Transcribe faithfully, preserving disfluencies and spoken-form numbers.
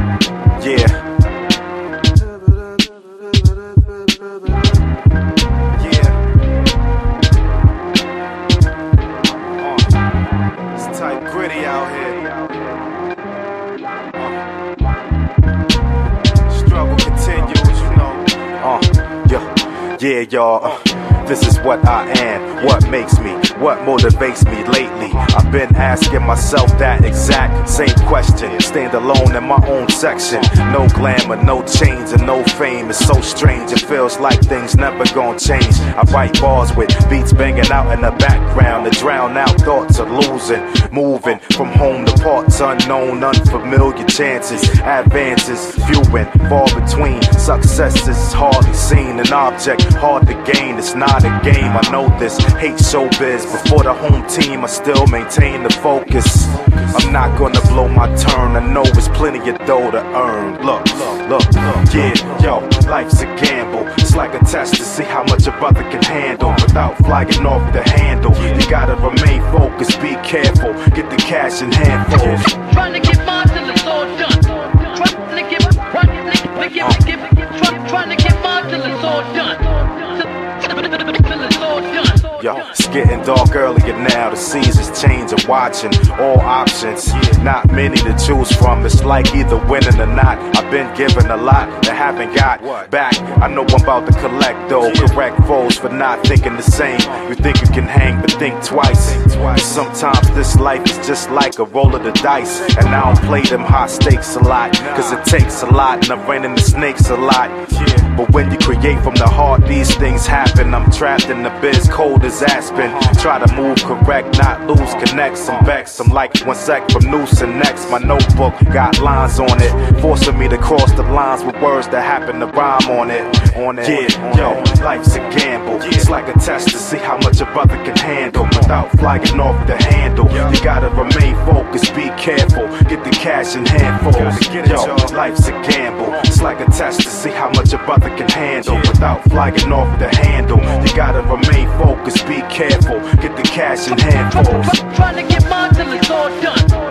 Yeah. Yeah. Uh, it's tight gritty out here. Uh, struggle continues, you know. Uh, yeah, yeah, y'all. Uh, this is what I am, what makes me, what motivates me lately. I've been asking myself that exact same question. Stand alone in my own section. No glamour, no chains, and no fame. It's so strange, it feels like things never gonna change. I write bars with beats banging out in the background to drown out thoughts of losing. Moving from home to parts unknown, unfamiliar chances. Advances, few and far between. Success is hardly seen, an object hard to gain. It's not a game, I know this. Hate showbiz, before the home team I still maintain the focus. I'm not gonna blow my turn, I know it's plenty of dough to earn. Look, look, yeah, yo, life's a gamble. It's like a test to see how much a brother can handle without flying off the handle. You gotta remain focused, be careful, get the cash in handfuls. Trying to get mine till it's all done. Trying to get, trying to get, trying to get mine till it's all done. Till it's all done. Yo, it's getting dark earlier now, the seasons changing, watching all options, not many to choose from. It's like either winning or not. I've been given a lot that haven't got back. I know I'm about to collect though, correct foes for not thinking the same. You think you can hang, but think twice. Sometimes this life is just like a roll of the dice, and I don't play them high stakes a lot, cause it takes a lot, and I'm running the snakes a lot. But when you create from the heart, these things happen. I'm trapped in the biz, cold as aspen. Try to move correct, not lose connect. Some vex, I'm like one sec from noose and next. My notebook got lines on it, forcing me to cross the lines with words that happen to rhyme on it. On it. Yeah, yo, life's a gamble. It's like a test to see how much a brother can handle without flying off the handle. You gotta remain focused, be careful, get the cash in handfuls. Yo, life's a gamble. It's like a test to see how much a brother can handle without flying off the handle. You gotta remain focused, be careful, get the cash in handfuls. Trying to get mine till it's all done.